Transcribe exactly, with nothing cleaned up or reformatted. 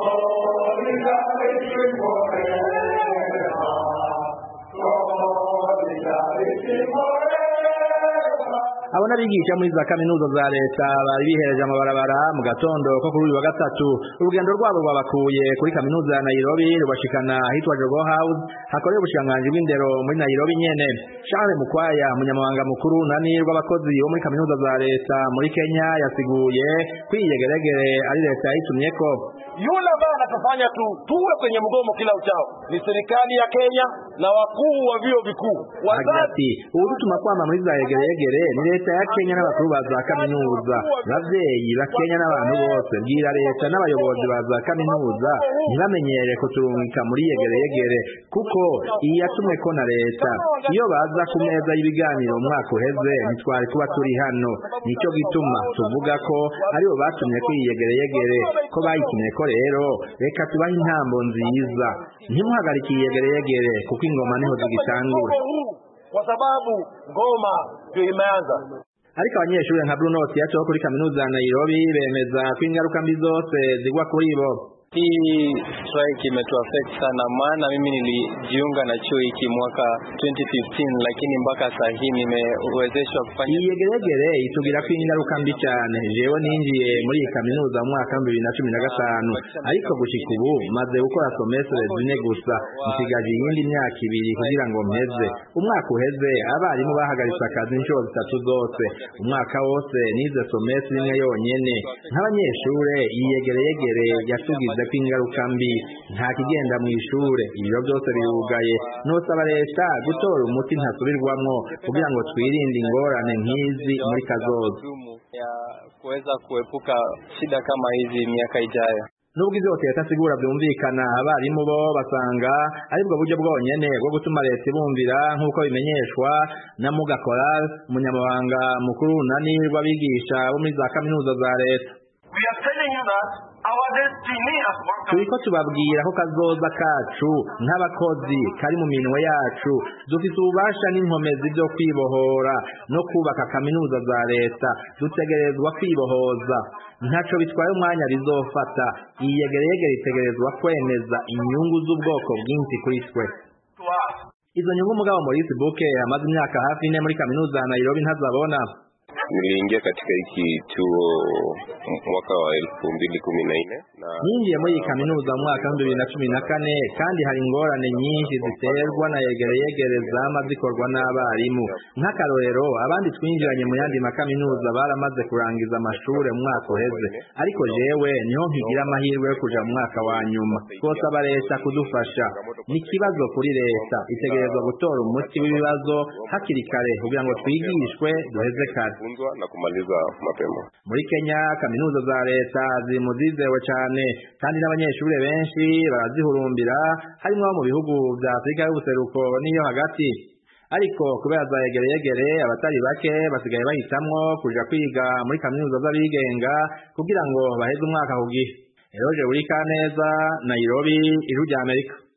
Abo n'abigisha muri za kaminuza za leta bari bihereje amabarabara mu gatondo ko kuri uyu wa gatatu. Urugendo rwabo rwabakuye kuri kaminuza ya Nairobi rubashikana ahitwa Jogoo House hakorera ubushikiranganji bw'indero muri Nairobi nyene. Charles Mukwaya, umunyamabanga mukuru nani rw'abakozi bo muri kaminuza za leta muri Kenya, yasiguye kwiyegeregere ari leta yitumyeko. Yule ambaye anatufanya tu tuwe kwenye mgomo kila uchao ni serikali ya Kenya na wakuu wa vyuo vikuu. Wazazi urutuma kwama muri za yegeregere ni leta ya Kenya n'abakuru ba za kaminuza. Bavyeyi ba Kenya n'abantu bose bwira leta n'abayobozi ba za kaminuza ntibamenyere kuturungika muri yegeregere kuko iyi yatumwe ko na leta. Iyo baza ku meza y'ibiganiro umwaka uheze ntitwari kuba turi hano. Nico gituma tuvuga ko aribo batumye kwiyegeregere ko bayitumye ko rero reka tubahe intambo nziza. Ntimuhagarike iyegeregere kuko ingoma niho zigitangura. Kwa sababu ngoma ndio imeanza. Ariko abanyeshuri nka Bruno Tiacho kuri kaminuza ya Nairobi bemeza ko ingaruka mbi zose zigwa kuri bo. Hii strike imetuaffect sana, maana mimi nilijiunga na chuo hiki mwaka twenty fifteen lakini mpaka sasa hii nimewezeshwa kufanya. Iyegeregere itugira ko ingaruka mbi cyane. Jewe ninjiye muri kaminuza mu mwaka wa bibiri na cumi na gatanu ariko gushika ubu maze gukora semestre zine gusa, nsigaje iyindi myaka ibiri kugira ngo mpeze. Umwaka uheze abarimu bahagaritse akazi inshuro zitatu zose. Umwaka wose nize semestre imwe yonyene. Nk'abanyeshure iyegeregere yatugize ko ingaruka mbi, nta kigenda mu ishure, ibiro byose birugaye. Nosaba leta gutora umuti ntasubirwamwo kugira ngo twirinde ingorane nk'izi muri kazoza ya kuweza kuepuka shida kama hizi miaka ijayo. Nubwo ivyo leta sigura byumvikana, abarimu bo basanga aribwo buryo bwonyene bwo gutuma leta ibumvira nk'uko bimenyeshwa na Mugakora, umunyamabanga mukuru nani rw'abigisha bo muri za kaminuza za leta. We are telling you that our destiny as workers. Turiko tubabwira ko kazoza kacu nk'abakozi kari mu minwe yacu. Dufite ububasha n'inkomezi byo kwibohora no kubaka kaminuza za leta. Dutegerezwa kwibohoza. Ntaco bitwaye umwanya bizofata. Iyegeregere itegerezwa kwemeza inyungu z'ubwoko bwinshi kuri twe. Izo nyungu mugabo Maurice Buke amaze imyaka hafi ine muri kaminuza ya Nairobi ntazabona. Niliingia katika hiki chuo mwaka wa elfu mbili kumi na nne na ninjiye muri kaminuza mu mwaka wa bibiri na cumi na kane kandi hari ingorane nyinshi ziterwa na yegeregere zama zikorwa n'abarimu. Nk'akarorero abandi twinjiranye mu yandi makaminuza baramaze kurangiza amashure mu mwaka uheze, ariko jewe niho nkigira amahirwe yo kuja mu mwaka wa nyuma. Twosaba leta kudufasha. Ni ikibazo kuri leta, itegerezwa gutora umuti w'ibibazo hakiri kare kugira ngo twigishwe duheze kare na kumaliza mapema. Muri Kenya kaminuza za leta zimuzizewe cyane kandi n'abanyeshuri benshi barazihurumbira, harimo mu bihugu bya Afrika y'ubuseruko niyo hagati. Ariko kubera za yegeregere abatari bake basigaye bahitamwo kuja kwiga muri kaminuza z'abigenga kugira ngo baheze umwaka ku gihe. Eroje Urikaneza, Nairobi, Ijwi ry'Amerika.